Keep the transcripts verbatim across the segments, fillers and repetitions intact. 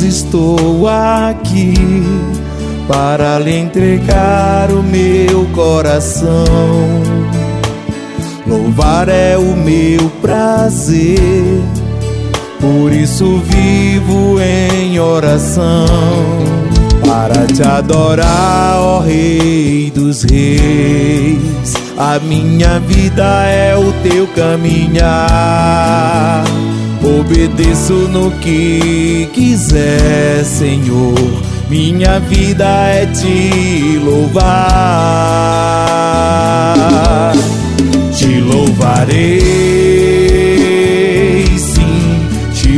estou aqui para lhe entregar o meu coração. Louvar é o meu prazer, por isso vivo em oração, para te adorar, ó Rei dos Reis. A minha vida é o teu caminhar, obedeço no que quiser, Senhor. Minha vida é te louvar. Te louvarei, sim, te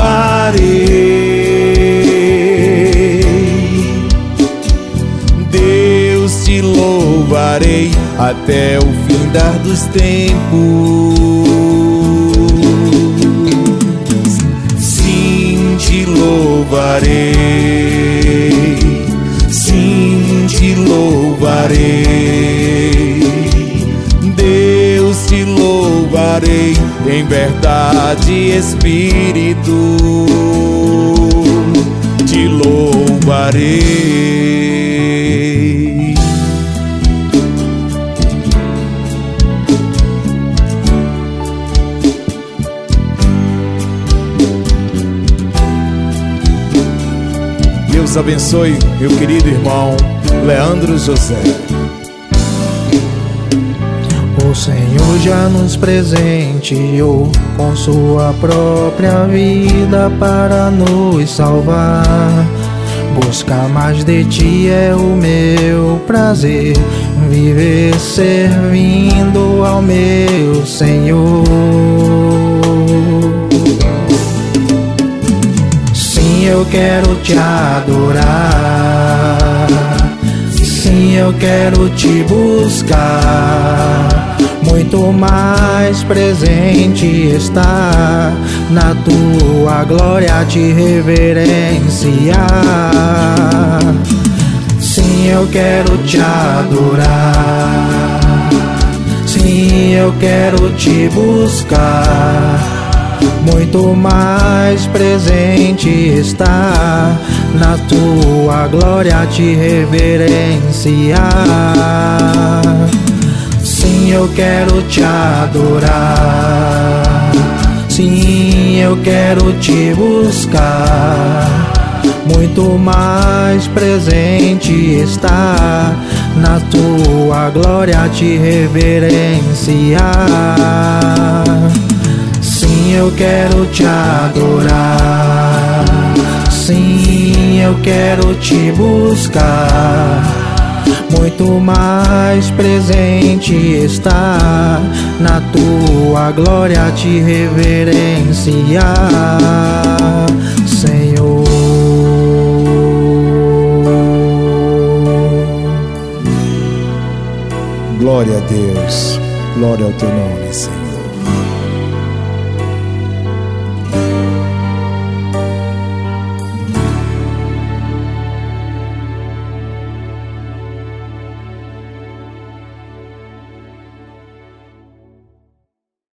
louvarei. Deus, te louvarei até o findar dos tempos. Sim, te louvarei. Sim, te louvarei. Deus, te louvarei em verdade e espírito. Te louvarei. Deus abençoe meu querido irmão Leandro José. O Senhor já nos presenteou com sua própria vida para nos salvar. Buscar mais de ti é o meu prazer, viver servindo ao meu Senhor. Sim, eu quero te adorar. Sim, eu quero te buscar. Muito mais presente está na tua glória, te reverenciar. Sim, eu quero te adorar. Sim, eu quero te buscar. Muito mais presente está na tua glória, te reverenciar. Sim, eu quero te adorar. Sim, eu quero te buscar. Muito mais presente está na tua glória, te reverenciar. Sim, eu quero te adorar. Sim, eu quero te buscar. Muito mais presente está na tua glória, te reverenciar, Senhor. Glória a Deus, glória ao teu nome, Senhor.